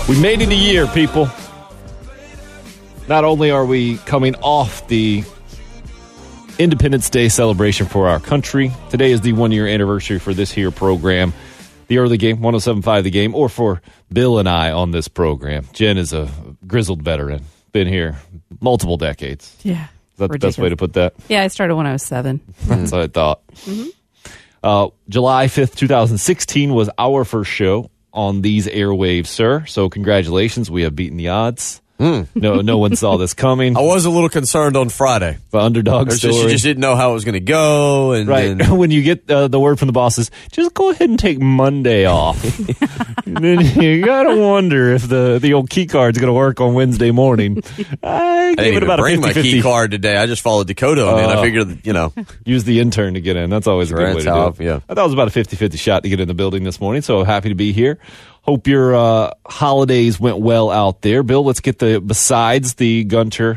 We made it a year, people. Not only are we coming off the Independence Day celebration for our country, today is the 1-year anniversary for this here program, the early game, 107.5 The Game, or for Bill and I on this program. Jen is a grizzled veteran, been here multiple decades. Yeah. Is that the best way to put that? Yeah, I started when I was 7. That's what I thought. July 5th, 2016 was our first show on these airwaves, sir. So congratulations. We have beaten the odds. No one saw this coming. I was a little concerned on Friday. The underdog story. You just didn't know how it was going to go. And right. When you get the word from the bosses, just go ahead and take Monday off. Then you got to wonder if the old key card's going to work on Wednesday morning. I didn't even bring my key card today. I just followed Dakota on it. I figured, use the intern to get in. That's always a good way to do it. Yeah. I thought it was about a 50-50 shot to get in the building this morning, so happy to be here. Hope your holidays went well out there. Bill, let's get besides the Gunter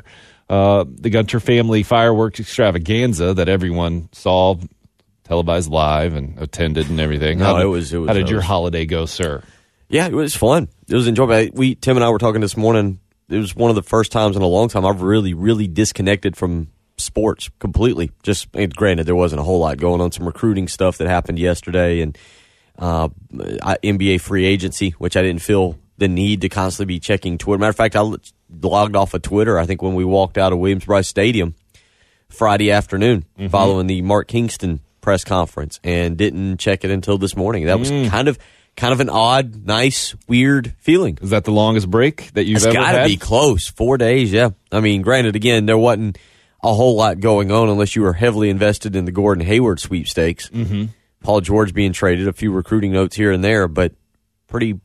family fireworks extravaganza that everyone saw, televised live and attended and everything. No, How did your holiday go, sir? Yeah, it was fun. It was enjoyable. Tim and I were talking this morning. It was one of the first times in a long time I've really, really disconnected from sports completely. Granted, there wasn't a whole lot going on. Some recruiting stuff that happened yesterday and NBA free agency, which I didn't feel the need to constantly be checking Twitter. Matter of fact, I logged off of Twitter, I think, when we walked out of Williams-Brice Stadium Friday afternoon following the Mark Kingston press conference and didn't check it until this morning. That was kind of an odd, nice, weird feeling. Is that the longest break that you've ever had? It's got to be close. 4 days, yeah. I mean, granted, again, there wasn't a whole lot going on unless you were heavily invested in the Gordon Hayward sweepstakes. Mm-hmm. Paul George being traded, a few recruiting notes here and there, but pretty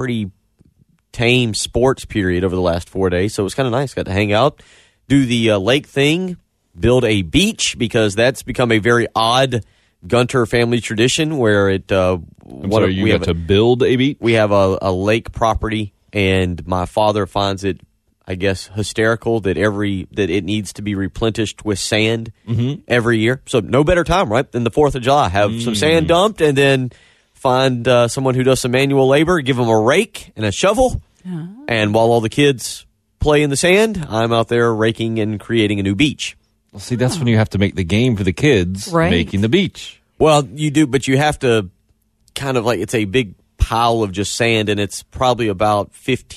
tame sports period over the last 4 days. So it was kind of nice. Got to hang out, do the lake thing, build a beach, because that's become a very odd Gunter family tradition where it. You got to build a beach? We have a lake property, and my father finds it, I guess, hysterical that it needs to be replenished with sand every year. So no better time, right, than the 4th of July. Have some sand dumped and then find someone who does some manual labor, give them a rake and a shovel. And while all the kids play in the sand, I'm out there raking and creating a new beach. Well, see, that's when you have to make the game for the kids, making the beach. Well, you do, but you have to kind of it's a big pile of just sand, and it's probably about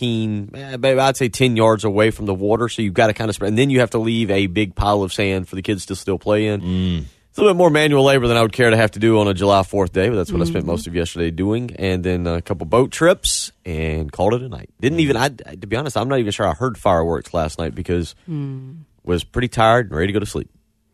10 yards away from the water, so you've got to kind of spread, and then you have to leave a big pile of sand for the kids to still play in. It's a little bit more manual labor than I would care to have to do on a July 4th day, but that's what I spent most of yesterday doing, and then a couple boat trips, and called it a night. To be honest, I'm not even sure I heard fireworks last night because was pretty tired and ready to go to sleep.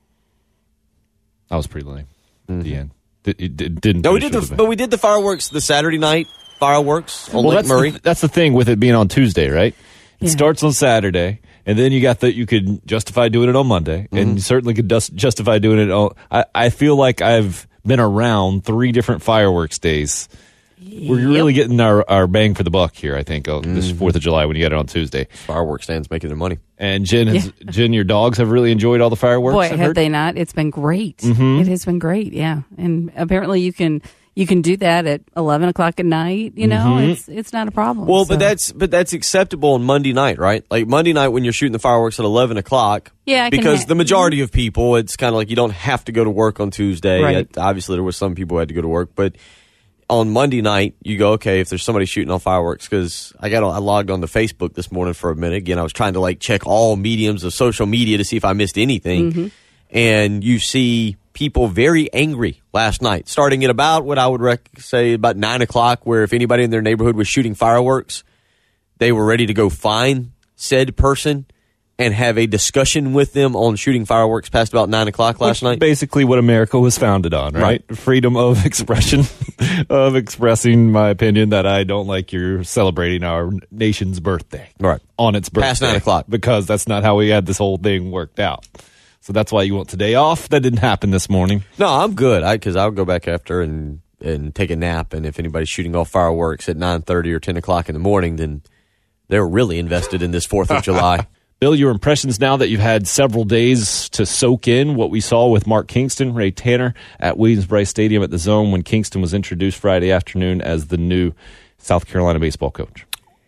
I was pretty lame at the end. Didn't. No, we did the fireworks the Saturday night fireworks on Lake Murray. That's the thing with it being on Tuesday, right? It starts on Saturday, and then you could justify doing it on Monday, and you certainly could justify doing it on. I feel like I've been around 3 different fireworks days. We're really getting our bang for the buck here, I think, this 4th of July when you get it on Tuesday. Fireworks stands making their money. And Jen, your dogs have really enjoyed all the fireworks. Boy, have they not? It's been great. It has been great, yeah. And apparently you can do that at 11 o'clock at night. It's not a problem. Well, but that's acceptable on Monday night, right? Like Monday night when you're shooting the fireworks at 11 o'clock. Yeah, because the majority of people, it's kind of like you don't have to go to work on Tuesday. Right. Obviously, there were some people who had to go to work, but on Monday night, you go, okay, if there's somebody shooting on fireworks, because I logged on to Facebook this morning for a minute. Again, I was trying to check all mediums of social media to see if I missed anything. And you see people very angry last night, starting at about what I would say about 9 o'clock, where if anybody in their neighborhood was shooting fireworks, they were ready to go find said person and have a discussion with them on shooting fireworks past about 9 o'clock last night. Basically what America was founded on, right? Freedom of expression, of expressing my opinion that I don't like you're celebrating our nation's birthday. Right. On its birthday. Past 9 o'clock. Because that's not how we had this whole thing worked out. So that's why you want today off. That didn't happen this morning. No, I'm good. Because I'll go back after and take a nap. And if anybody's shooting off fireworks at 9:30 or 10 o'clock in the morning, then they're really invested in this 4th of July. Bill, your impressions now that you've had several days to soak in what we saw with Mark Kingston, Ray Tanner at Williams-Brice Stadium at the Zone when Kingston was introduced Friday afternoon as the new South Carolina baseball coach.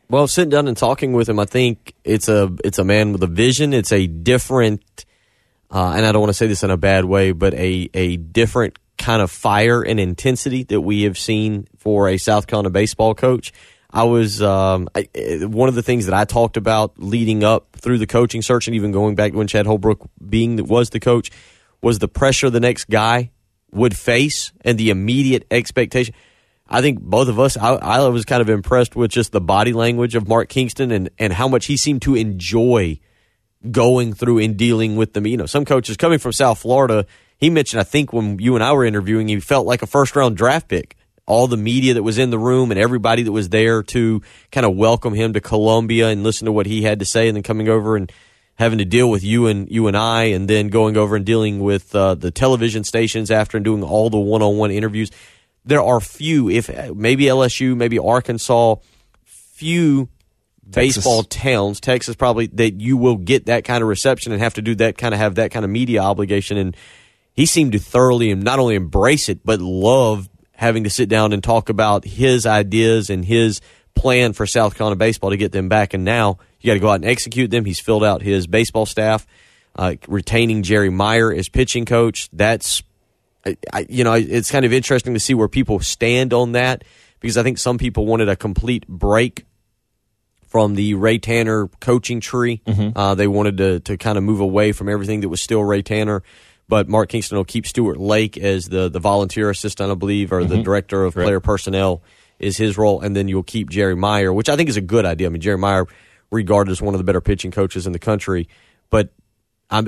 Well, sitting down and talking with him, I think it's a man with a vision. It's a different, and I don't want to say this in a bad way, but a different kind of fire and intensity that we have seen for a South Carolina baseball coach. I was one of the things that I talked about leading up through the coaching search, and even going back when Chad Holbrook was the coach, was the pressure the next guy would face and the immediate expectation. I think both of us, I was kind of impressed with just the body language of Mark Kingston and how much he seemed to enjoy going through and dealing with them. You know, some coaches coming from South Florida, he mentioned, I think when you and I were interviewing, he felt like a first-round draft pick. All the media that was in the room and everybody that was there to kind of welcome him to Columbia and listen to what he had to say, and then coming over and having to deal with you and I, and then going over and dealing with the television stations after and doing all the one-on-one interviews. There are few, if maybe LSU, maybe Arkansas, few baseball towns, Texas probably, that you will get that kind of reception and have to do that kind of, have that kind of media obligation. And he seemed to thoroughly and not only embrace it, but love having to sit down and talk about his ideas and his plan for South Carolina baseball to get them back. And now you got to go out and execute them. He's filled out his baseball staff, retaining Jerry Meyer as pitching coach. That's, it's kind of interesting to see where people stand on that, because I think some people wanted a complete break from the Ray Tanner coaching tree. Mm-hmm. They wanted to kind of move away from everything that was still Ray Tanner. But Mark Kingston will keep Stuart Lake as the volunteer assistant, I believe, or the director of player personnel is his role. And then you'll keep Jerry Meyer, which I think is a good idea. I mean, Jerry Meyer, regarded as one of the better pitching coaches in the country. But I'm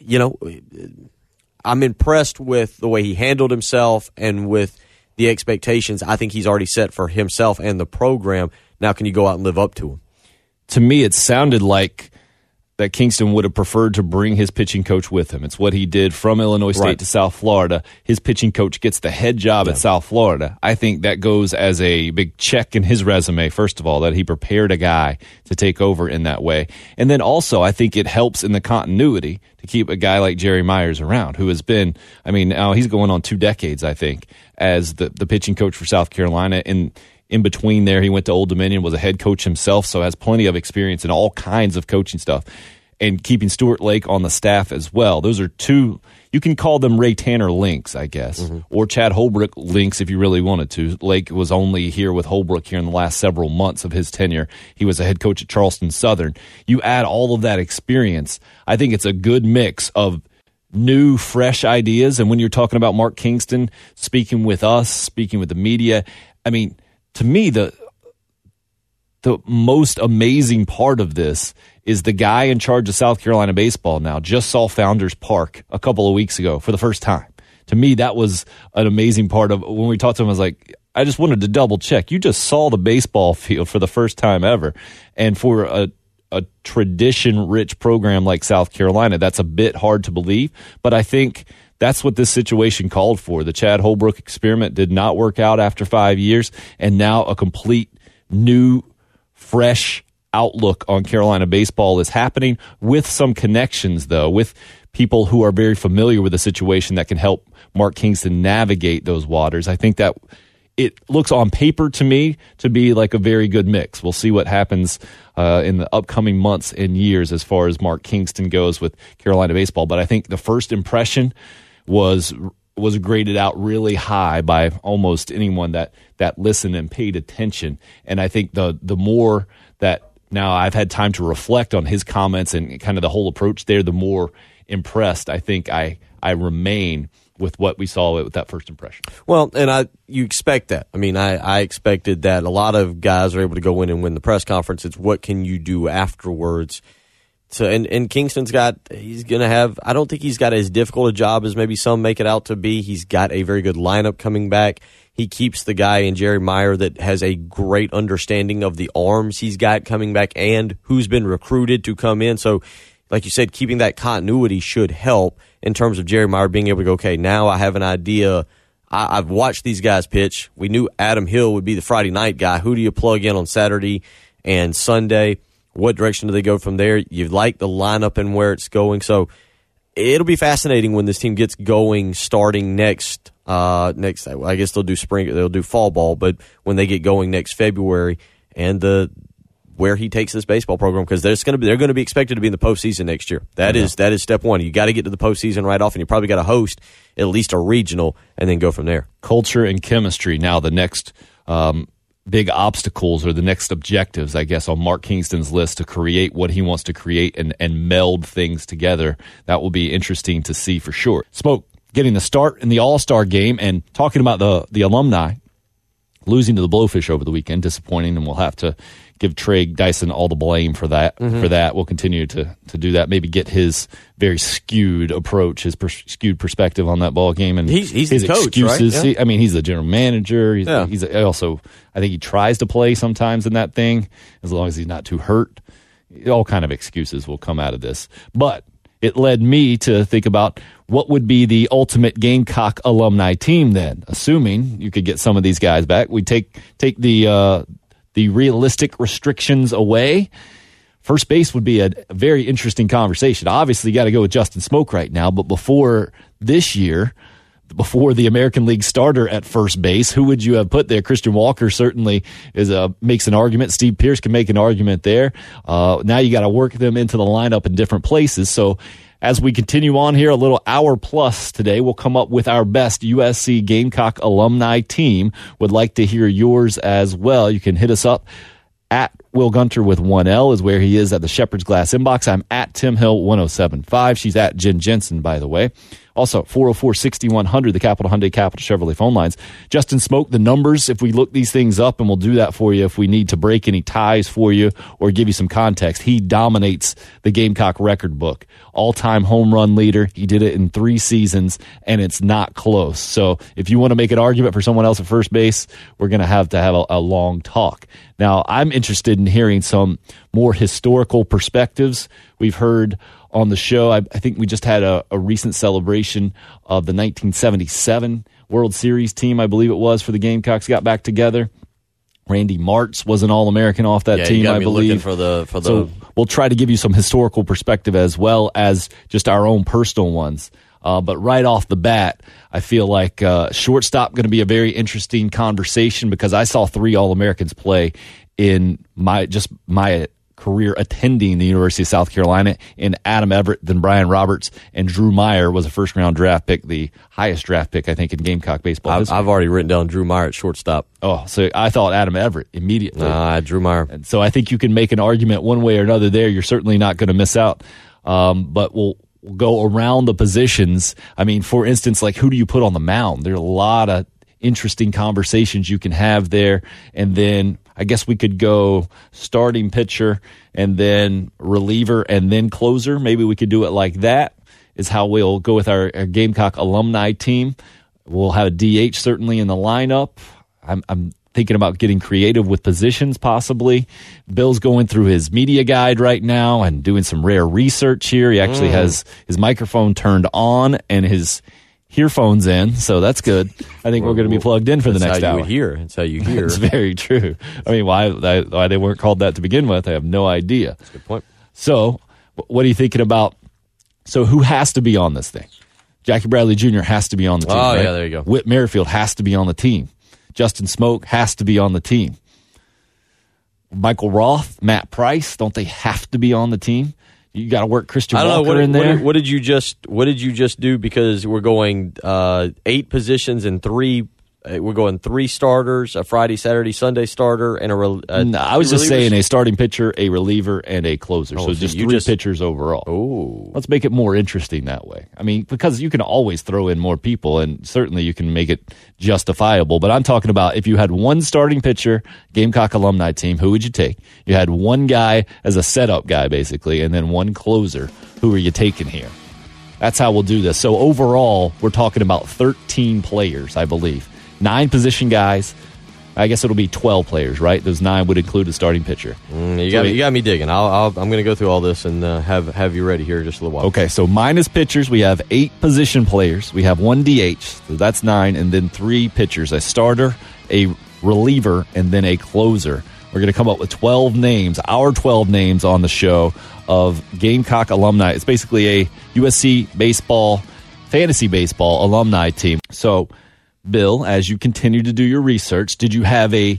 impressed with the way he handled himself and with the expectations I think he's already set for himself and the program. Now can you go out and live up to them? To me, it sounded like that Kingston would have preferred to bring his pitching coach with him. It's what he did from Illinois State to South Florida. His pitching coach gets the head job at South Florida. I think that goes as a big check in his resume, first of all, that he prepared a guy to take over in that way. And then also, I think it helps in the continuity to keep a guy like Jerry Myers around, who has been, now he's going on 2 decades, I think, as the pitching coach for South Carolina. In between there, he went to Old Dominion, was a head coach himself, so has plenty of experience in all kinds of coaching stuff. And keeping Stuart Lake on the staff as well. Those are 2, you can call them Ray Tanner links, I guess, or Chad Holbrook links if you really wanted to. Lake was only here with Holbrook here in the last several months of his tenure. He was a head coach at Charleston Southern. You add all of that experience, I think it's a good mix of new, fresh ideas. And when you're talking about Mark Kingston speaking with us, speaking with the media, to me, the most amazing part of this is the guy in charge of South Carolina baseball now just saw Founders Park a couple of weeks ago for the first time. To me, that was an amazing part of when we talked to him. I was like, I just wanted to double check. You just saw the baseball field for the first time ever. And for a tradition-rich program like South Carolina, that's a bit hard to believe. But I think that's what this situation called for. The Chad Holbrook experiment did not work out after 5 years, and now a complete new, fresh outlook on Carolina baseball is happening, with some connections, though, with people who are very familiar with the situation that can help Mark Kingston navigate those waters. I think that it looks on paper to me to be like a very good mix. We'll see what happens in the upcoming months and years as far as Mark Kingston goes with Carolina baseball. But I think the first impression was graded out really high by almost anyone that listened and paid attention. And I think the more that now I've had time to reflect on his comments and kind of the whole approach there, the more impressed I think I remain with what we saw with that first impression. Well, and you expect that. I expected that. A lot of guys are able to go in and win the press conference. It's what can you do afterwards. So, and Kingston's he's going to have, I don't think he's got as difficult a job as maybe some make it out to be. He's got a very good lineup coming back. He keeps the guy in Jerry Meyer that has a great understanding of the arms he's got coming back and who's been recruited to come in. So, like you said, keeping that continuity should help in terms of Jerry Meyer being able to go, okay, now I have an idea. I've watched these guys pitch. We knew Adam Hill would be the Friday night guy. Who do you plug in on Saturday and Sunday? What direction do they go from there? You like the lineup and where it's going. So it'll be fascinating when this team gets going starting next, I guess they'll do fall ball, but when they get going next February, and the where he takes this baseball program, because they're going to be expected to be in the postseason next year. That is step one. You got to get to the postseason right off, and you probably got to host at least a regional and then go from there. Culture and chemistry. Now the next big obstacles or the next objectives, I guess, on Mark Kingston's list to create what he wants to create and meld things together. That will be interesting to see for sure. Smoke getting the start in the All-Star game and talking about the alumni losing to the Blowfish over the weekend, disappointing, and we'll have to give Trey Dyson all the blame for that. For that, we'll continue to do that. Maybe get his very skewed approach, his skewed perspective on that ball game, and he's his the coach, excuses. right? Yeah. He's the general manager. He's also, I think he tries to play sometimes in that thing, as long as he's not too hurt. All kind of excuses will come out of this, but it led me to think about what would be the ultimate Gamecock alumni team then, assuming you could get some of these guys back. We take the realistic restrictions away. First base would be a very interesting conversation. Obviously, you got to go with Justin Smoke right now, but before this year, before the American League starter at first base, who would you have put there? Christian Walker certainly makes an argument. Steve Pearce can make an argument there. Now you got to work them into the lineup in different places. So as we continue on here, a little hour plus today, we'll come up with our best USC Gamecock alumni team. Would like to hear yours as well. You can hit us up at Will Gunter with 1L is where he is at the Shepherd's Glass inbox. I'm at Tim Hill 1075. She's at Jen Jensen, by the way. Also, 404-6100, the Capital Hyundai Capital Chevrolet phone lines. Justin Smoke, the numbers, if we look these things up, and we'll do that for you if we need to break any ties for you or give you some context. He dominates the Gamecock record book. All-time home run leader. He did it in 3 seasons, and it's not close. So if you want to make an argument for someone else at first base, we're going to have a long talk. Now, I'm interested in hearing some more historical perspectives. We've heard on the show, I think we just had a recent celebration of the 1977 World Series team, I believe it was, for the Gamecocks got back together. Randy Martz was an All-American off that team, I believe. So we'll try to give you some historical perspective as well as just our own personal ones. But right off the bat, I feel like shortstop going to be a very interesting conversation because I saw 3 All-Americans play in my career attending the University of South Carolina in Adam Everett, then Brian Roberts, and Drew Meyer was a first-round draft pick, the highest draft pick, I think, in Gamecock baseball history. I've already written down Drew Meyer at shortstop. Oh, so I thought Adam Everett immediately. Drew Meyer. And so I think you can make an argument one way or another there. You're certainly not going to miss out. But we'll go around the positions. I mean, for instance, like who do you put on the mound? There are a lot of interesting conversations you can have there. And then I guess we could go starting pitcher and then reliever and then closer. Maybe we could do it like that is how we'll go with our Gamecock alumni team. We'll have a DH certainly in the lineup. I'm thinking about getting creative with positions possibly. Bill's going through his media guide right now and doing some rare research here. He actually has his microphone turned on and his earphones in, so that's good. I think we're going to be plugged in for the next hour. That's how you hear. It's very true. I mean, why they weren't called that to begin with, I have no idea. That's a good point. So what are you thinking about? So who has to be on this thing? Jackie Bradley Jr. has to be on the team. Oh, right? yeah, there you go. Whit Merrifield has to be on the team. Justin Smoke has to be on the team. Michael Roth, Matt Price, don't they have to be on the team? You got to work Christian Walker in there. What did you just do? Because we're going 8 positions and 3. We're going 3 starters, a Friday, Saturday, Sunday starter, and I was just saying a starting pitcher, a reliever, and a closer. So just 3 pitchers overall. Oh, let's make it more interesting that way. I mean, because you can always throw in more people, and certainly you can make it justifiable. But I'm talking about if you had 1 starting pitcher, Gamecock alumni team, who would you take? You had 1 guy as a setup guy, basically, and then 1 closer. Who are you taking here? That's how we'll do this. So overall, we're talking about 13 players, I believe. 9 position guys. I guess it'll be 12 players, right? Those 9 would include a starting pitcher. You got me digging. I'm going to go through all this and have you ready here in just a little while. Okay, so minus pitchers, we have 8 position players. We have 1 DH, so that's 9, and then 3 pitchers, a starter, a reliever, and then a closer. We're going to come up with 12 names, our 12 names on the show of Gamecock alumni. It's basically a USC baseball, fantasy baseball alumni team. So Bill, as you continue to do your research, did you have a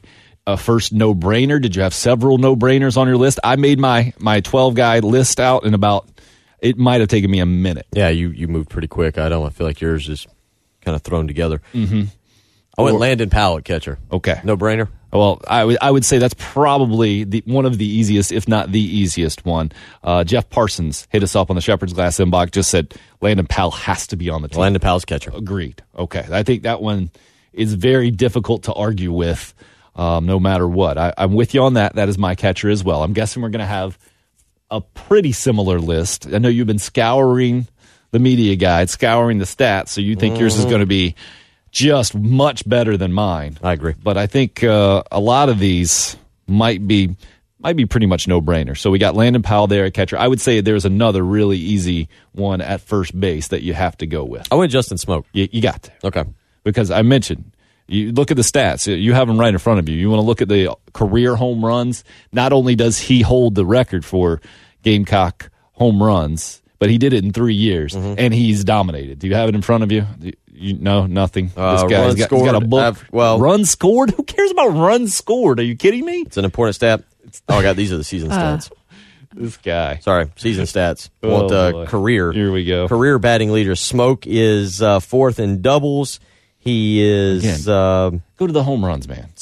a first no-brainer? Did you have several no-brainers on your list? I made my 12-guy list out in about, it might have taken me a minute. Yeah, you moved pretty quick. I feel like yours is kind of thrown together. Mm-hmm. I went Landon Powell at catcher. Okay. No-brainer? Well, I would say that's probably one of the easiest, if not the easiest one. Jeff Parsons hit us up on the Shepherd's Glass inbox, just said Landon Powell has to be on the team. Landon Powell's catcher. Agreed. Okay. I think that one is very difficult to argue with no matter what. I'm with you on that. That is my catcher as well. I'm guessing we're going to have a pretty similar list. I know you've been scouring the media guide, scouring the stats, so you think yours is going to be just much better than mine. I agree. But I think a lot of these might be pretty much no-brainers. So we got Landon Powell there at catcher. I would say there's another really easy one at first base that you have to go with. I went Justin Smoak. You got to. Okay. Because I mentioned, you look at the stats. You have them right in front of you. You want to look at the career home runs. Not only does he hold the record for Gamecock home runs, but he did it in 3 years, and he's dominated. Do you have it in front of you? No, nothing. This guy's he's got a book. Runs scored? Who cares about runs scored? Are you kidding me? It's an important stat. I got these are the season stats. This guy. Sorry, season stats. Want career. Here we go. Career batting leader. Smoak is fourth in doubles. He is go to the home runs, man.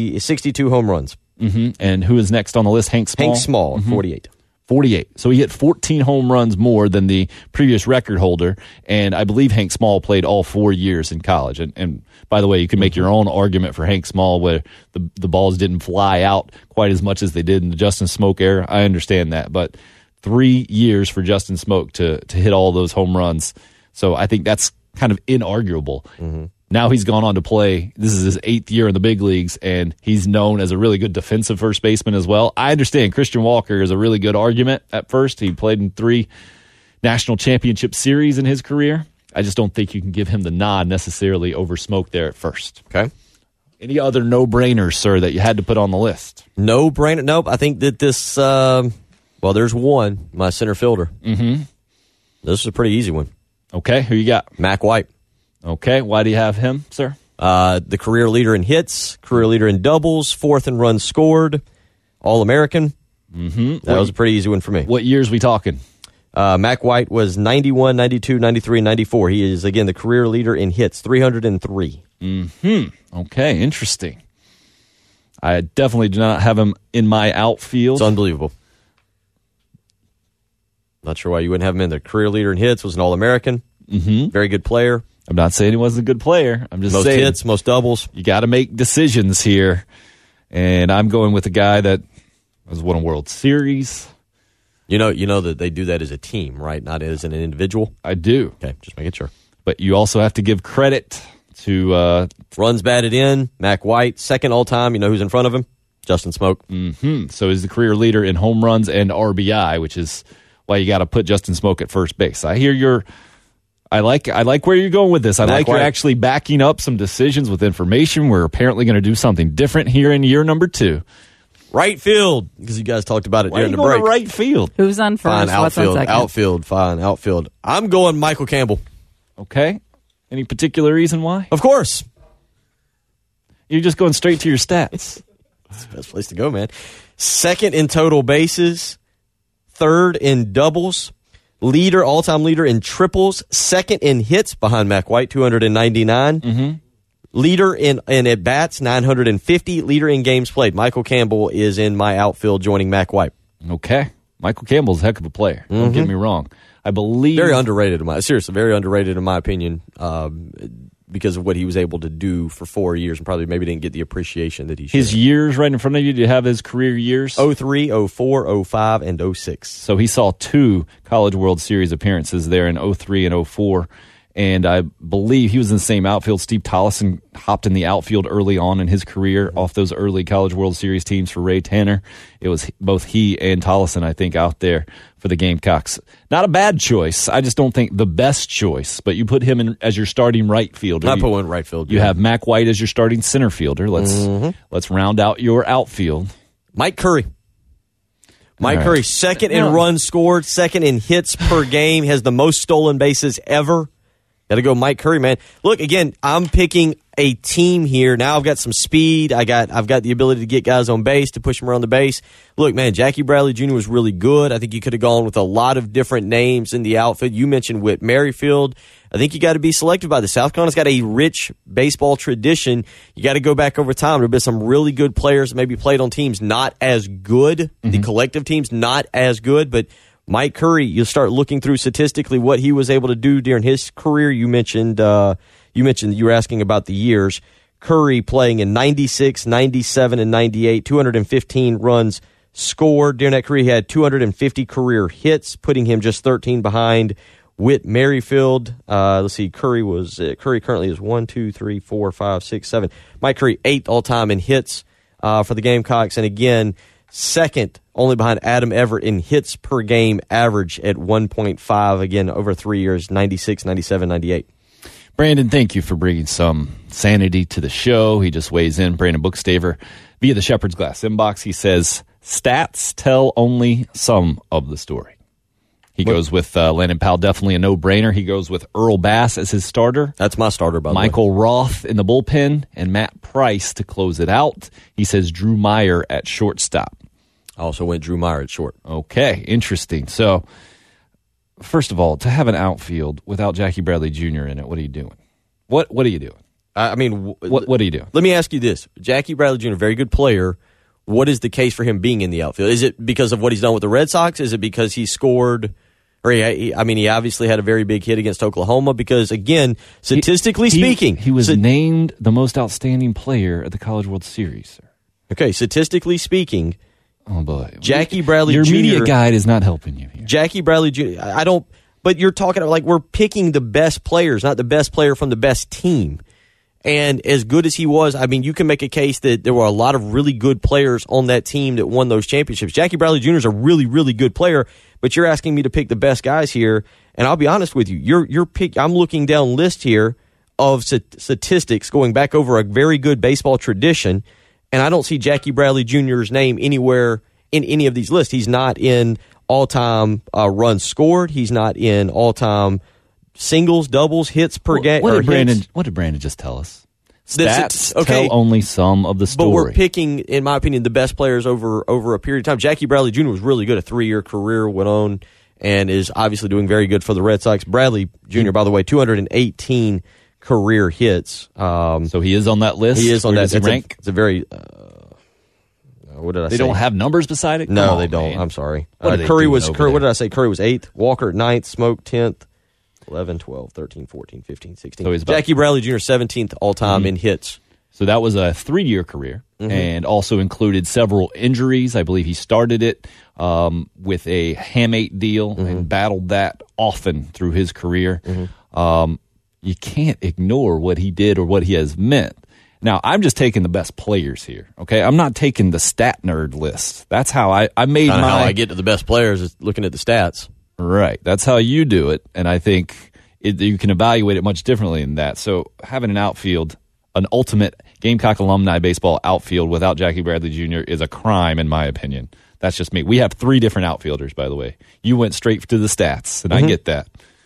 62 home runs. Mm-hmm. And who is next on the list? Hank Small. Hank Small, 48. 48. So he hit 14 home runs more than the previous record holder, and I believe Hank Small played all 4 years in college. And by the way, you can make your own argument for Hank Small where the balls didn't fly out quite as much as they did in the Justin Smoak era. I understand that, but 3 years for Justin Smoak to hit all those home runs. So I think that's kind of inarguable. Mm-hmm. Now he's gone on to play. This is his 8th year in the big leagues, and he's known as a really good defensive first baseman as well. I understand Christian Walker is a really good argument at first. He played in 3 national championship series in his career. I just don't think you can give him the nod necessarily over Smoak there at first. Okay. Any other no-brainers, sir, that you had to put on the list? No-brainer? Nope. I think that this, there's one, my center fielder. Mm-hmm. This is a pretty easy one. Okay, who you got? Mac White. Okay, why do you have him, sir? The career leader in hits, career leader in doubles, 4th in runs scored, All-American. Mm-hmm. That was a pretty easy one for me. What years we talking? Mac White was 91, 92, 93, 94. He is, again, the career leader in hits, 303. Mm-hmm. Okay, interesting. I definitely do not have him in my outfield. It's unbelievable. Not sure why you wouldn't have him in there. Career leader in hits, was an All-American. Mm-hmm. Very good player. I'm not saying he wasn't a good player. I'm just saying. Most hits, most doubles. You got to make decisions here. And I'm going with a guy that has won a World Series. You know that they do that as a team, right? Not as an individual? I do. Okay, just making sure. But you also have to give credit to... runs batted in, Mac White. 2nd all-time. You know who's in front of him? Justin Smoak. Mm-hmm. So he's the career leader in home runs and RBI, which is why you got to put Justin Smoak at first base. I hear your... I like where you're going with this. I like you're actually backing up some decisions with information. We're apparently going to do something different here in year number 2. Right field, because you guys talked about it during the break. Why are you going to right field? Who's on first? Fine, What's outfield. on second? Outfield, fine, outfield. I'm going Michael Campbell. Okay. Any particular reason why? Of course. You're just going straight to your stats. That's the best place to go, man. 2nd in total bases, 3rd in doubles, all-time leader in triples, 2nd in hits behind Mac White, 299. Mm-hmm. Leader in at-bats, 950. Leader in games played. Michael Campbell is in my outfield joining Mac White. Okay. Michael Campbell's a heck of a player. Don't get me wrong. I believe... Very underrated, seriously, very underrated in my opinion, because of what he was able to do for 4 years and probably maybe didn't get the appreciation that he should. His years right in front of you, do you have his career years? 03, 04, 05, and 06. So he saw 2 College World Series appearances there in 03 and 04. And I believe he was in the same outfield. Steve Tollison hopped in the outfield early on in his career off those early College World Series teams for Ray Tanner. It was both he and Tollison, I think, out there for the Gamecocks. Not a bad choice. I just don't think the best choice. But you put him in as your starting right fielder. I put one right field. You have Mac White as your starting center fielder. Let's round out your outfield. Mike Curry. Mike Curry, 2nd in runs scored, 2nd in hits per game, has the most stolen bases ever. Got to go Mike Curry, man. Look, again, I'm picking a team here. Now I've got some speed. I've got the ability to get guys on base, to push them around the base. Look, man, Jackie Bradley Jr. was really good. I think you could have gone with a lot of different names in the outfield. You mentioned Whit Merrifield. I think you got to be selective by the South Carolina's got a rich baseball tradition. You got to go back over time. There have been some really good players that maybe played on teams not as good, the collective teams not as good, but Mike Curry, you'll start looking through statistically what he was able to do during his career. You mentioned you were asking about the years. Curry playing in 96, 97, and 98, 215 runs scored. During that career, he had 250 career hits, putting him just 13 behind Whit Merrifield. Let's see, Curry currently is 1, 2, 3, 4, 5, 6, 7. Mike Curry, 8th all-time in hits for the Gamecocks. And again, second only behind Adam Everett in hits per game average at 1.5, again, over 3 years, 96, 97, 98. Brandon, thank you for bringing some sanity to the show. He just weighs in. Brandon Bookstaver via the Shepherd's Glass inbox. He says, stats tell only some of the story. He goes with Landon Powell, definitely a no-brainer. He goes with Earl Bass as his starter. That's my starter, by the way. Michael Roth in the bullpen, and Matt Price to close it out. He says Drew Meyer at shortstop. I also went Drew Meyer at short. Okay, interesting. So, first of all, to have an outfield without Jackie Bradley Jr. in it, what are you doing? What are you doing? I mean, what are you doing? Let me ask you this. Jackie Bradley Jr., very good player. What is the case for him being in the outfield? Is it because of what he's done with the Red Sox? Is it because he scored? Or he obviously had a very big hit against Oklahoma because, again, statistically speaking. He was named the most outstanding player at the College World Series, sir. Okay, statistically speaking. Oh, boy. Jackie Bradley Jr. Your media guide is not helping you here. Jackie Bradley Jr. But you're talking about like we're picking the best players, not the best player from the best team. And as good as he was, I mean, you can make a case that there were a lot of really good players on that team that won those championships. Jackie Bradley Jr. is a really, really good player, but you're asking me to pick the best guys here. And I'll be honest with you, I'm looking down list here of statistics going back over a very good baseball tradition, and I don't see Jackie Bradley Jr.'s name anywhere in any of these lists. He's not in all-time runs scored. He's not in all-time singles, doubles, hits per game. What did Brandon just tell us? Stats okay, tell only some of the story. But we're picking, in my opinion, the best players over a period of time. Jackie Bradley Jr. was really good. A 3-year career went on and is obviously doing very good for the Red Sox. Bradley Jr., by the way, 218 career hits. So he is on that list? He is on that. Does he rank? It's a very... what did I say? They don't have numbers beside it? No, they don't. Man. I'm sorry. Curry what did I say? Curry was 8th. Walker 9th. Smoke 10th. 11, 12, 13, 14, 15, 16. So Jackie Bradley Jr. 17th all-time in hits. So that was a 3-year career and also included several injuries. I believe he started it with a hamate deal and battled that often through his career. You can't ignore what he did or what he has meant. Now, I'm just taking the best players here, okay? I'm not taking the stat nerd list. That's how I made my... how I get to the best players is looking at the stats. Right. That's how you do it, and I think you can evaluate it much differently than that. So having an outfield, an ultimate Gamecock alumni baseball outfield without Jackie Bradley Jr. is a crime, in my opinion. That's just me. We have 3 different outfielders, by the way. You went straight to the stats, and I get that.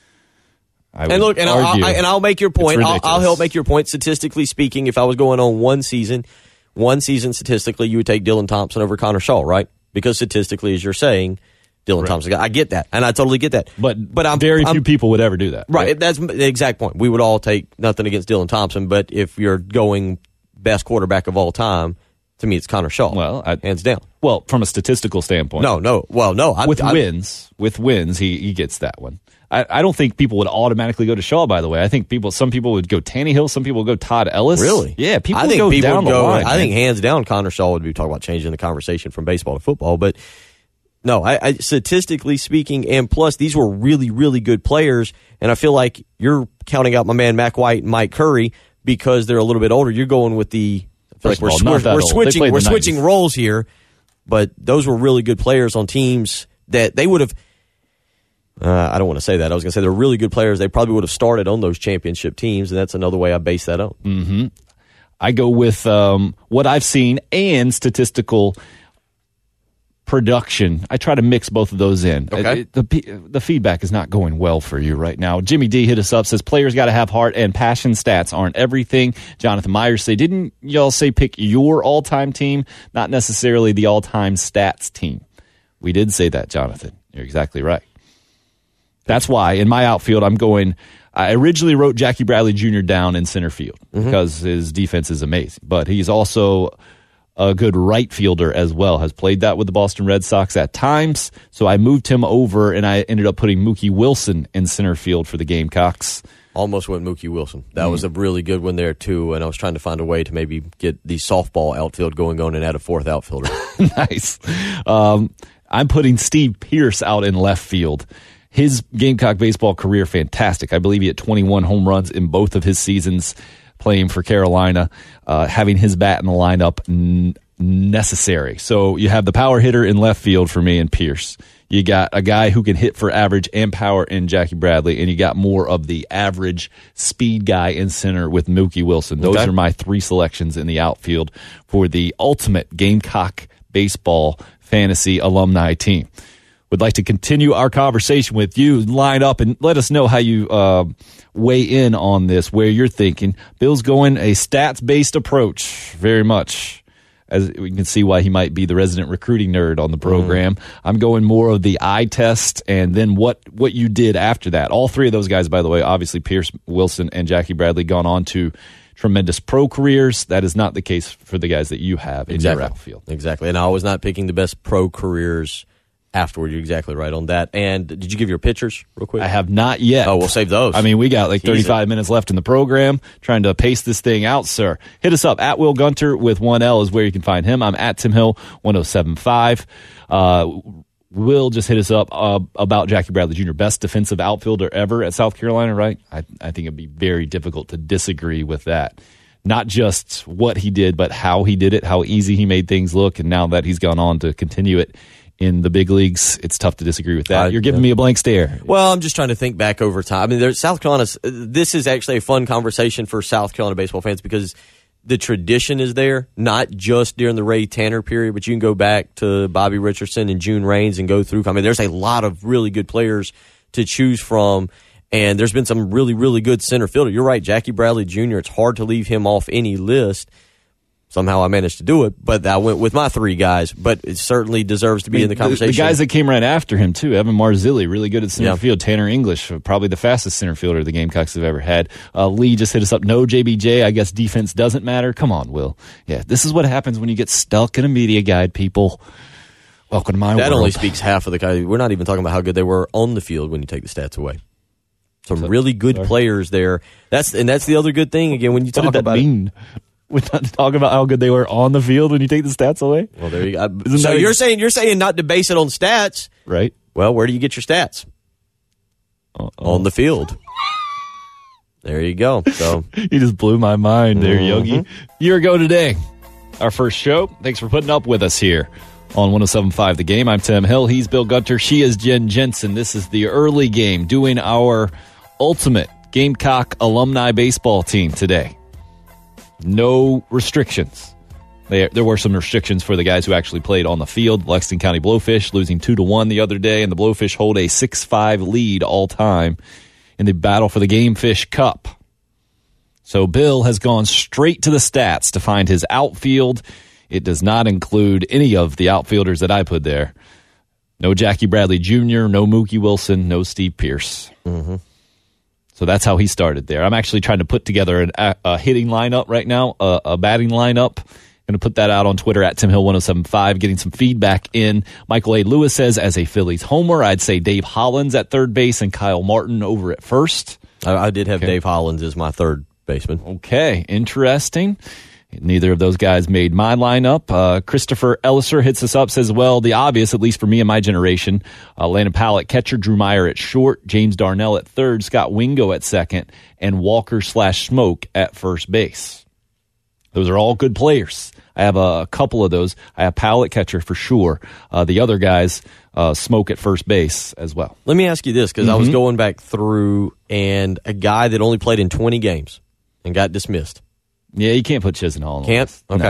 I'll make your point. I'll help make your point. Statistically speaking, if I was going on one season statistically, you would take Dylan Thompson over Connor Shaw, right? Because statistically, as you're saying, Dylan Thompson. I get that, and I totally get that. But very few people would ever do that. Right, that's the exact point. We would all take nothing against Dylan Thompson, but if you're going best quarterback of all time, to me, it's Connor Shaw. Well, hands down. Well, from a statistical standpoint. No. With wins, he gets that one. I don't think people would automatically go to Shaw, by the way. I think some people would go Tannehill, some people would go Todd Ellis. Really? Yeah, people would go down the line. I think hands down Connor Shaw would be talking about changing the conversation from baseball to football, but no, I statistically speaking, and plus these were really, really good players, and I feel like you're counting out my man Mac White and Mike Curry because they're a little bit older. You're going with the we're switching roles here, but those were really good players on teams that they would have. I don't want to say that. I was going to say they're really good players. They probably would have started on those championship teams, and that's another way I base that on. I go with what I've seen and statistical production. I try to mix both of those in. Okay. The feedback is not going well for you right now. Jimmy D hit us up, says players got to have heart and passion. Stats aren't everything. Jonathan Myers say, didn't y'all say pick your all-time team, not necessarily the all-time stats team? We did say that, Jonathan. You're exactly right. That's why in my outfield I originally wrote Jackie Bradley Jr. down in center field because his defense is amazing, but he's also a good right fielder as well, has played that with the Boston Red Sox at times. So I moved him over, and I ended up putting Mookie Wilson in center field for the Gamecocks. Almost went Mookie Wilson. That was a really good one there, too, and I was trying to find a way to maybe get the softball outfield going on and add a fourth outfielder. Nice. I'm putting Steve Pearce out in left field. His Gamecock baseball career, fantastic. I believe he had 21 home runs in both of his seasons playing for Carolina, having his bat in the lineup necessary. So you have the power hitter in left field for me and Pearce. You got a guy who can hit for average and power in Jackie Bradley, and you got more of the average speed guy in center with Mookie Wilson. Those are my 3 selections in the outfield for the ultimate Gamecock baseball fantasy alumni team. Would like to continue our conversation with you. Line up and let us know how you weigh in on this, where you're thinking. Bill's going a stats-based approach very much, as we can see why he might be the resident recruiting nerd on the program. I'm going more of the eye test and then what you did after that. All 3 of those guys, by the way, obviously Pearce, Wilson, and Jackie Bradley, gone on to tremendous pro careers. That is not the case for the guys that you have in your outfield. Exactly, and I was not picking the best pro careers afterward. You're exactly right on that. And did you give your pitchers real quick? I have not yet. Oh, we'll save those. I mean, we got like 35 minutes left in the program, trying to pace this thing out, sir. Hit us up. At Will Gunter with 1L is where you can find him. I'm at Tim Hill 1075. Will just hit us up about Jackie Bradley Jr., best defensive outfielder ever at South Carolina, right? I think it'd be very difficult to disagree with that. Not just what he did, but how he did it, how easy he made things look, and now that he's gone on to continue it in the big leagues, it's tough to disagree with that. You're giving me a blank stare. Well, I'm just trying to think back over time. I mean, South Carolina's. This is actually a fun conversation for South Carolina baseball fans because the tradition is there, not just during the Ray Tanner period, but you can go back to Bobby Richardson and June Raines and go through. I mean, there's a lot of really good players to choose from, and there's been some really, really good center fielder. You're right, Jackie Bradley Jr., it's hard to leave him off any list. Somehow I managed to do it, but I went with my 3 guys. But it certainly deserves to be in the conversation. The guys that came right after him, too. Evan Marzilli, really good at center field. Tanner English, probably the fastest center fielder the Gamecocks have ever had. Lee just hit us up. No JBJ. I guess defense doesn't matter. Come on, Will. Yeah, this is what happens when you get stuck in a media guide, people. Welcome to my world. That only speaks half of the guys. We're not even talking about how good they were on the field when you take the stats away. Some really good players there. That's the other good thing. Again, when you talk about mean? We're not talking about how good they were on the field when you take the stats away. Well, there you go. So you're saying not to base it on stats, right? Well, where do you get your stats? On the field. There you go. So you just blew my mind there, Yogi. Year ago today, our first show. Thanks for putting up with us here on 107.5 The Game. I'm Tim Hill. He's Bill Gunter. She is Jen Jensen. This is the early game, doing our ultimate Gamecock alumni baseball team today. No restrictions. There were some restrictions for the guys who actually played on the field. Lexington County Blowfish losing 2-1 the other day, and the Blowfish hold a 6-5 lead all time in the battle for the Gamefish Cup. So Bill has gone straight to the stats to find his outfield. It does not include any of the outfielders that I put there. No Jackie Bradley Jr., no Mookie Wilson, no Steve Pearce. So that's how he started there. I'm actually trying to put together a hitting lineup right now, a batting lineup. Going to put that out on Twitter at TimHill1075, getting some feedback in. Michael A. Lewis says, as a Phillies homer, I'd say Dave Hollins at third base and Kyle Martin over at first. I did have Dave Hollins as my third baseman. Okay, interesting. Neither of those guys made my lineup. Christopher Elliser hits us up, says, well, the obvious, at least for me and my generation, Landon Powell at catcher, Drew Meyer at short, James Darnell at third, Scott Wingo at second, and Walker/Smoke at first base. Those are all good players. I have a couple of those. I have Powell at catcher for sure. The other guys, Smoke at first base as well. Let me ask you this, because I was going back through, and a guy that only played in 20 games and got dismissed. Yeah, you can't put Chisenhall on. Can't? Okay. No.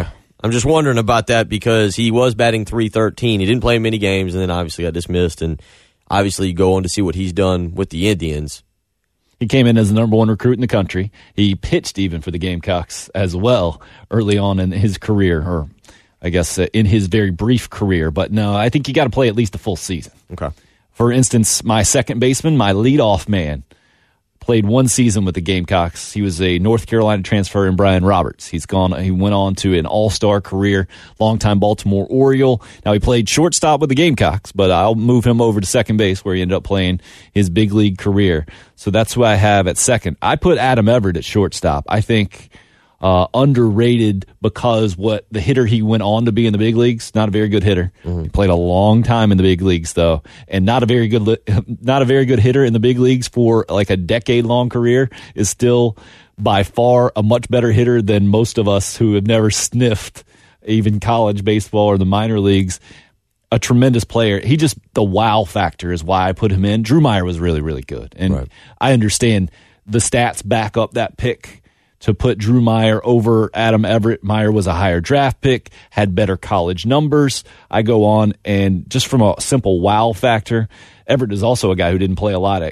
I'm just wondering about that because he was batting .313. He didn't play many games and then obviously got dismissed. And obviously you go on to see what he's done with the Indians. He came in as the number one recruit in the country. He pitched even for the Gamecocks as well early on in his career, or I guess in his very brief career. But no, I think you got to play at least a full season. Okay. For instance, my second baseman, my leadoff man, played one season with the Gamecocks. He was a North Carolina transfer in Brian Roberts. He went on to an all-star career, longtime Baltimore Oriole. Now he played shortstop with the Gamecocks, but I'll move him over to second base where he ended up playing his big league career. So that's who I have at second. I put Adam Everett at shortstop. I think underrated because what the hitter he went on to be in the big leagues, not a very good hitter. Mm-hmm. He played a long time in the big leagues though, and not a very good hitter in the big leagues for like a decade-long career is still by far a much better hitter than most of us who have never sniffed even college baseball or the minor leagues. A tremendous player. The wow factor is why I put him in. Drew Meyer was really, really good. And right. I understand the stats back up that pick to put Drew Meyer over Adam Everett. Meyer was a higher draft pick, had better college numbers. I go on, and just from a simple wow factor, Everett is also a guy who didn't play a lot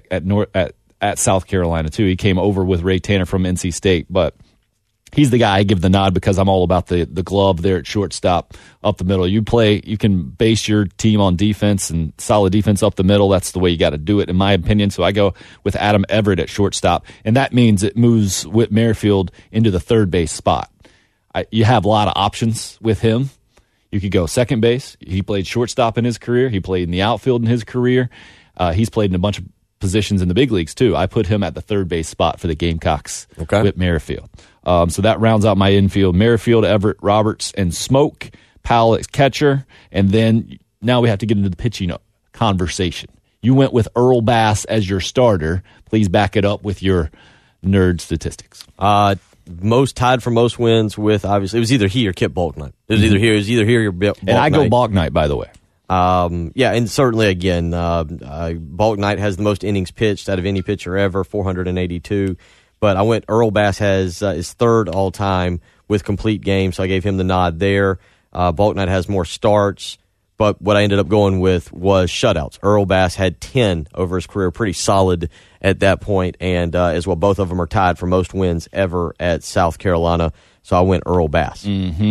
at South Carolina, too. He came over with Ray Tanner from NC State, but he's the guy I give the nod because I'm all about the glove there at shortstop up the middle. You can base your team on defense and solid defense up the middle. That's the way you got to do it, in my opinion. So I go with Adam Everett at shortstop, and that means it moves Whit Merrifield into the third base spot. You have a lot of options with him. You could go second base. He played shortstop in his career. He played in the outfield in his career. He's played in a bunch of positions in the big leagues, too. I put him at the third base spot for the Gamecocks with Merrifield. So that rounds out my infield. Merrifield, Everett, Roberts, and Smoke. Powell at catcher. And then now we have to get into the pitching conversation. You went with Earl Bass as your starter. Please back it up with your nerd statistics. Tied for most wins with, obviously, it was either he or Kip Balknight. It was either here or Balknight. And I go Balknight, by the way. And certainly, again, Balknight has the most innings pitched out of any pitcher ever, 482. But I went Earl Bass is third all-time with complete games, so I gave him the nod there. Balknight has more starts, but what I ended up going with was shutouts. Earl Bass had 10 over his career, pretty solid at that point, and as well, both of them are tied for most wins ever at South Carolina. So I went Earl Bass.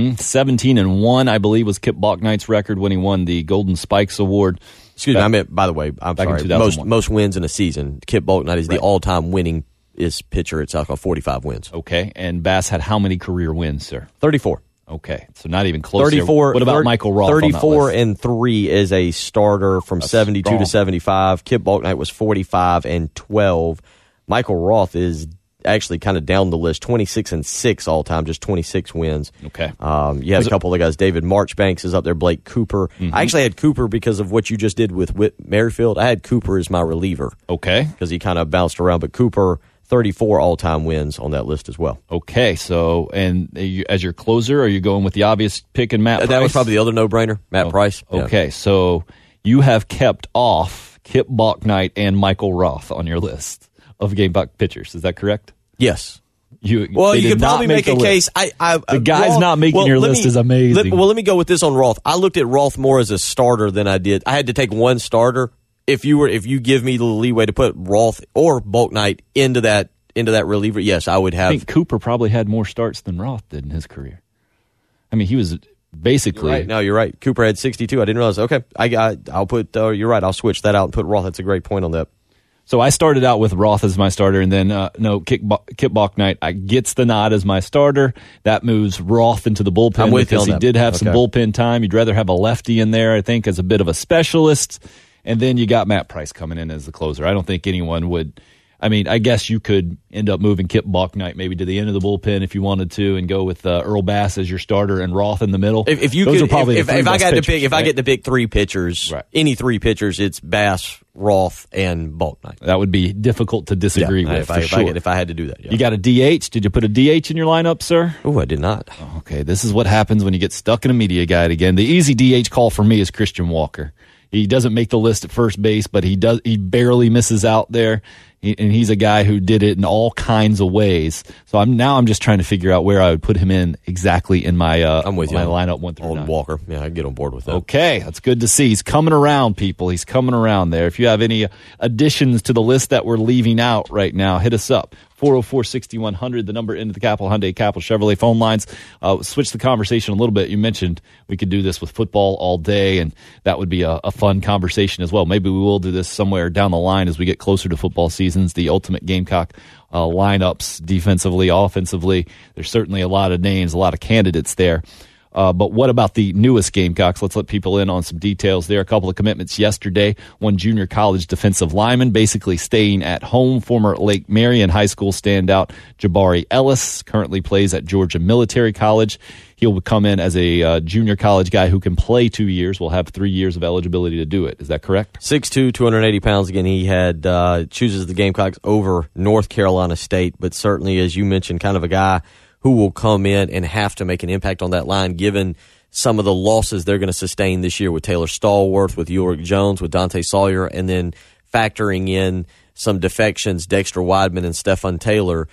17-1, I believe, was Kip Balknight's record when he won the Golden Spikes Award. Excuse me, I meant, by the way, I'm sorry, most wins in a season. Kip Balknight is the all-time winning pitcher at South Carolina, 45 wins. Okay, and Bass had how many career wins, sir? 34. Okay, so not even close. 34. What about Michael Roth? 34-3 as a starter from 72 to 75. Kip Balknight was 45-12. Michael Roth is actually kind of down the list, 26-6 all time, just 26 wins. Okay. You had a couple of guys. David Marchbanks is up there. Blake Cooper. Mm-hmm. I actually had Cooper because of what you just did with Whit Merrifield. I had Cooper as my reliever. Okay. Because he kind of bounced around, but Cooper, 34 all-time wins on that list as well. Okay, so, and as your closer, are you going with the obvious pick and Matt Price? That was probably the other no-brainer, Matt Price. Okay, so you have kept off Kip Balknight and Michael Roth on your list of Gamecock pitchers. Is that correct? Yes. You could probably make a case. The guy's Roth, not making your list is amazing. Let me go with this on Roth. I looked at Roth more as a starter than I did. I had to take one starter. If you give me the leeway to put Roth or Balknight into that reliever, yes, I would have. I think Cooper probably had more starts than Roth did in his career. I mean, he was basically. You're right. No, you're right. Cooper had 62. I didn't realize. Okay, I'll put. You're right. I'll switch that out and put Roth. That's a great point on that. So I started out with Roth as my starter, and then Kip Balknight gets the nod as my starter. That moves Roth into the bullpen. I'm with because you he did have some bullpen time. You'd rather have a lefty in there, I think, as a bit of a specialist. And then you got Matt Price coming in as the closer. I don't think anyone would. I mean, I guess you could end up moving Kip Balknight maybe to the end of the bullpen if you wanted to, and go with Earl Bass as your starter and Roth in the middle. If I get to pick three pitchers, right. Any three pitchers, it's Bass, Roth, and Balknight. That would be difficult to disagree with. If I had to do that, yeah. You got a DH. Did you put a DH in your lineup, sir? Oh, I did not. Okay, this is what happens when you get stuck in a media guide again. The easy DH call for me is Christian Walker. He doesn't make the list at first base, but he barely misses out there. And he's a guy who did it in all kinds of ways. So I'm just trying to figure out where I would put him in exactly in my I'm with my you lineup 1 through 9. on Walker. Yeah, I get on board with that. Okay, that's good to see. He's coming around, people. He's coming around there. If you have any additions to the list that we're leaving out right now, hit us up. 404-6100, the number into the Capital Hyundai, Capital Chevrolet phone lines. Switch the conversation a little bit. You mentioned we could do this with football all day, and that would be a fun conversation as well. Maybe we will do this somewhere down the line as we get closer to football seasons, the ultimate Gamecock lineups, defensively, offensively. There's certainly a lot of names, a lot of candidates there. But what about the newest Gamecocks? Let's let people in on some details there. A couple of commitments yesterday. One junior college defensive lineman basically staying at home. Former Lake Marion High School standout Jabari Ellis currently plays at Georgia Military College. He'll come in as a junior college guy who can play 2 years. Will have 3 years of eligibility to do it. Is that correct? 6'2", 280 pounds. Again, he had chooses the Gamecocks over North Carolina State, but certainly, as you mentioned, kind of a guy who will come in and have to make an impact on that line given some of the losses they're going to sustain this year with Taylor Stallworth, with Ulrich Jones, with Dante Sawyer, and then factoring in some defections, Dexter Wideman and Stefan Taylor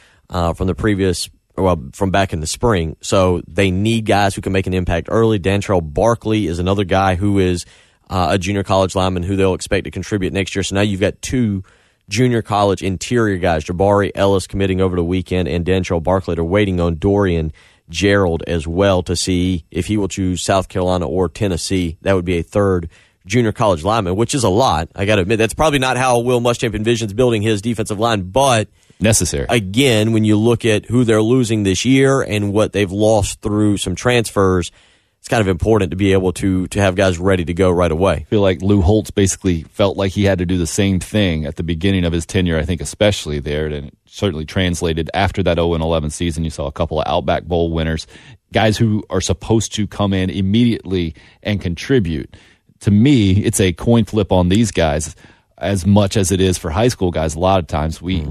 from back in the spring. So they need guys who can make an impact early. Dantrell Barkley is another guy who is a junior college lineman who they'll expect to contribute next year. So now you've got 2 junior college interior guys, Jabari Ellis committing over the weekend, and Dantrell Barkley are waiting on Dorian Gerald as well to see if he will choose South Carolina or Tennessee. That would be a 3rd junior college lineman, which is a lot. I got to admit, that's probably not how Will Muschamp envisions building his defensive line, but necessary. Again, when you look at who they're losing this year and what they've lost through some transfers, it's kind of important to be able to have guys ready to go right away. I feel like Lou Holtz basically felt like he had to do the same thing at the beginning of his tenure, I think especially there, and it certainly translated after that 0-11 season. You saw a couple of Outback Bowl winners, guys who are supposed to come in immediately and contribute. To me, it's a coin flip on these guys as much as it is for high school guys. A lot of times we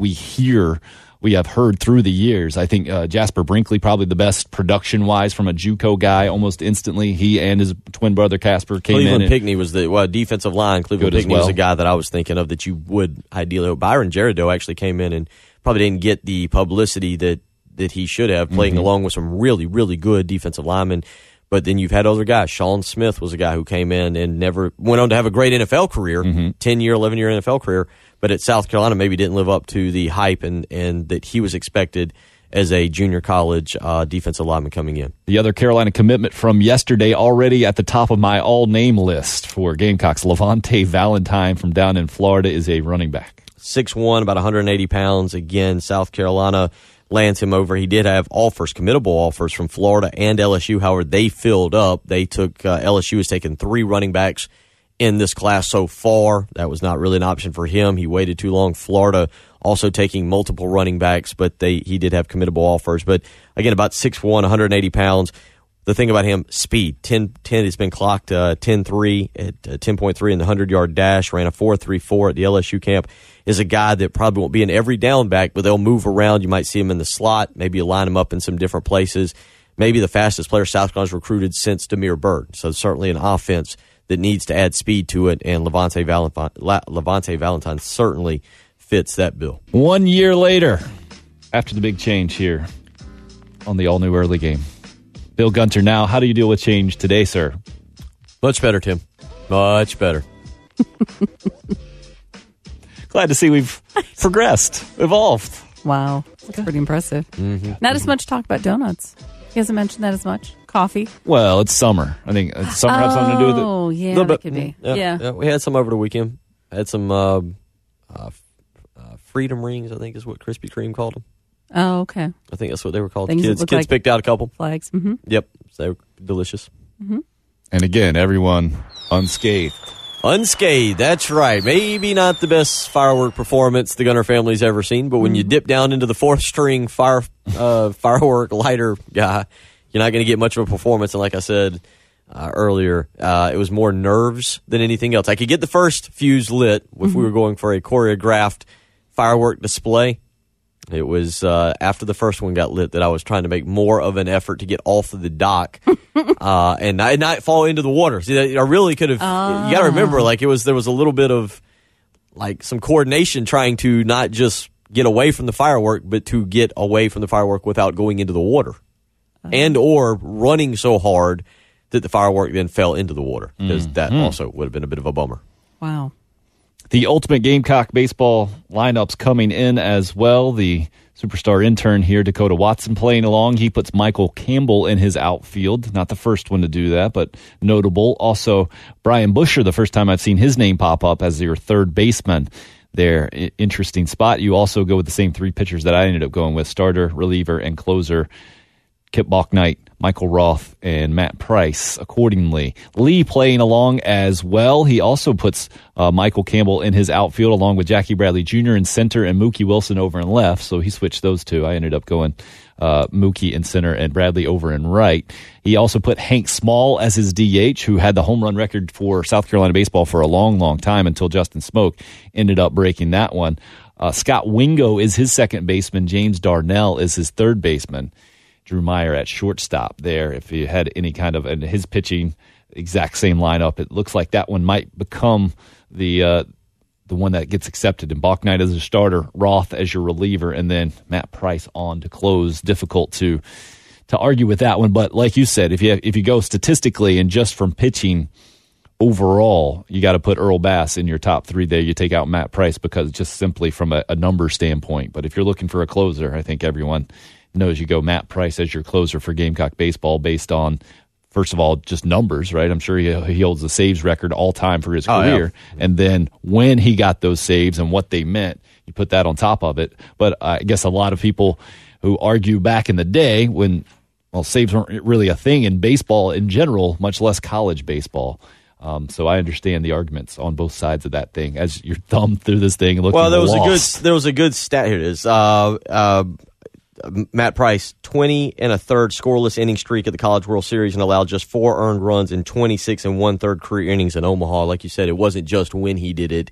have heard through the years. I think Jasper Brinkley, probably the best production-wise from a JUCO guy almost instantly. He and his twin brother Casper came Cleveland in. Pinckney was the defensive line. Cleveland Pinckney was a guy that I was thinking of that you would ideally hope. Byron Jerido actually came in and probably didn't get the publicity that he should have, playing along with some really, really good defensive linemen. But then you've had other guys. Sean Smith was a guy who came in and never went on to have a great NFL career, 10-year, 11-year NFL career, but at South Carolina maybe didn't live up to the hype and that he was expected as a junior college defensive lineman coming in. The other Carolina commitment from yesterday, already at the top of my all-name list for Gamecocks, Levante Valentine from down in Florida is a running back. 6'1", about 180 pounds. Again, South Carolina lands him over. He did have committable offers from Florida and LSU. However, they filled up. They took LSU has taken 3 running backs in this class so far. That was not really an option for him. He waited too long. Florida also taking multiple running backs, but he did have committable offers. But again, about 6'1", 180 pounds. The thing about him, speed. 10 has been clocked 10.3 at 10.3 in the 100-yard dash. Ran a 4.34 at the LSU camp. Is a guy that probably won't be an every down back, but they'll move around. You might see him in the slot. Maybe you line him up in some different places. Maybe the fastest player South Carolina's recruited since Damiere Byrd. So certainly an offense that needs to add speed to it, and Levante Valentine certainly fits that bill. 1 year later, after the big change here on the all-new early game. Bill Gunter, now, how do you deal with change today, sir? Much better, Tim. Much better. Glad to see we've progressed, evolved. Wow. That's pretty impressive. Not as much talk about donuts. He hasn't mentioned that as much. Coffee. Well, it's summer. I think summer has something to do with it. Oh, yeah, that could be. Yeah. We had some over the weekend. Had some Freedom Rings, I think is what Krispy Kreme called them. Oh, okay. I think that's what they were called. Kids like picked out a couple. Flags. Yep. So they were delicious. And again, everyone unscathed. Unscathed, that's right. Maybe not the best firework performance the Gunner family's ever seen, but when you dip down into the 4th-string firework lighter guy, you're not going to get much of a performance. And like I said earlier, it was more nerves than anything else. I could get the first fuse lit if we were going for a choreographed firework display. It was after the first one got lit that I was trying to make more of an effort to get off of the dock and not fall into the water. See, I really could have. You got to remember, there was a little bit of like some coordination trying to not just get away from the firework, but to get away from the firework without going into the water and or running so hard that the firework then fell into the water, because that also would have been a bit of a bummer. Wow. The Ultimate Gamecock baseball lineups coming in as well. The superstar intern here, Dakota Watson, playing along. He puts Michael Campbell in his outfield. Not the first one to do that, but notable. Also, Brian Busher, the first time I've seen his name pop up as your third baseman there. Interesting spot. You also go with the same three pitchers that I ended up going with, starter, reliever, and closer. Kip Bouknight, Michael Roth, and Matt Price accordingly. Lee playing along as well. He also puts Michael Campbell in his outfield along with Jackie Bradley Jr. in center and Mookie Wilson over in left. So he switched those two. I ended up going Mookie in center and Bradley over in right. He also put Hank Small as his DH, who had the home run record for South Carolina baseball for a long, long time until Justin Smoke ended up breaking that one. Scott Wingo is his second baseman. James Darnell is his third baseman. Drew Meyer at shortstop there. If you had any kind of, and his pitching, exact same lineup, it looks like that one might become the one that gets accepted. And Bouknight as a starter, Roth as your reliever, and then Matt Price on to close. Difficult to argue with that one, but like you said, if you go statistically and just from pitching overall, you got to put Earl Bass in your top three there. You take out Matt Price because just simply from a number standpoint. But if you're looking for a closer, I think everyone knows you go Matt Price as your closer for Gamecock baseball based on, first of all, just numbers, right? I'm sure he holds the saves record all time for his career. Yeah. And then when he got those saves and what they meant, you put that on top of it. But I guess a lot of people who argue back in the day when, well, saves weren't really a thing in baseball in general, much less college baseball. So I understand the arguments on both sides of that thing as you're thumbed through this thing and looking there was a good stat here. It is Matt Price, 20 1/3 scoreless inning streak at the College World Series and allowed just 4 earned runs in 26 1/3 career innings in Omaha. Like you said, it wasn't just when he did it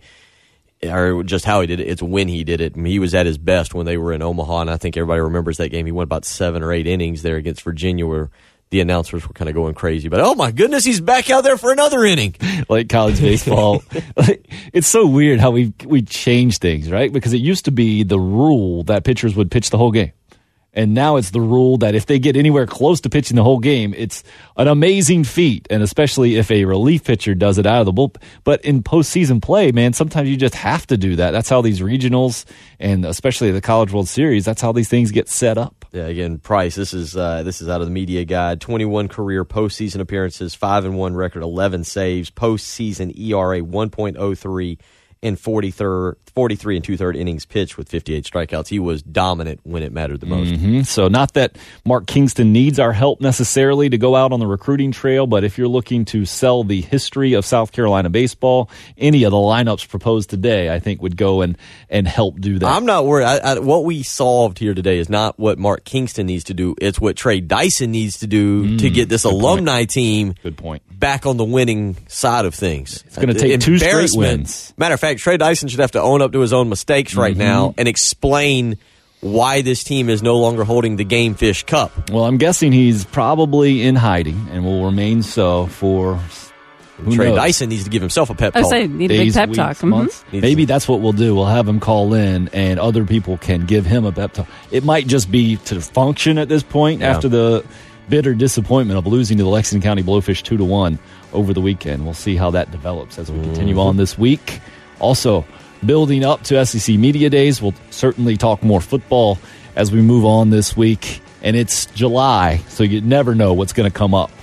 or just how he did it. It's when he did it. I mean, he was at his best when they were in Omaha, and I think everybody remembers that game. He went about 7 or 8 innings there against Virginia where the announcers were kind of going crazy. But, oh, my goodness, he's back out there for another inning. Like college baseball. It's so weird how we change things, right? Because it used to be the rule that pitchers would pitch the whole game. And now it's the rule that if they get anywhere close to pitching the whole game, it's an amazing feat. And especially if a relief pitcher does it out of the bullpen. But in postseason play, man, sometimes you just have to do that. That's how these regionals and especially the College World Series, that's how these things get set up. Yeah, again, Price, this is out of the media guide. 21 career postseason appearances, 5-1 record, 11 saves, postseason ERA 1.03. And 43 2/3 innings pitched with 58 strikeouts. He was dominant when it mattered the most. Mm-hmm. So not that Mark Kingston needs our help necessarily to go out on the recruiting trail, but if you're looking to sell the history of South Carolina baseball, any of the lineups proposed today, I think would go and help do that. I'm not worried. What we solved here today is not what Mark Kingston needs to do. It's what Trey Dyson needs to do to get this alumni team back on the winning side of things. It's going to take 2 straight wins. Matter of fact, Trey Dyson should have to own up to his own mistakes right now and explain why this team is no longer holding the Game Fish Cup. Well, I'm guessing he's probably in hiding and will remain so for Trey Dyson needs to give himself a pep talk. I say, need a big pep talk. Months. Maybe that's what we'll do. We'll have him call in and other people can give him a pep talk. It might just be to function at this point after the bitter disappointment of losing to the Lexington County Blowfish 2-1 over the weekend. We'll see how that develops as we continue on this week. Also, building up to SEC Media Days, we'll certainly talk more football as we move on this week. And it's July, so you never know what's going to come up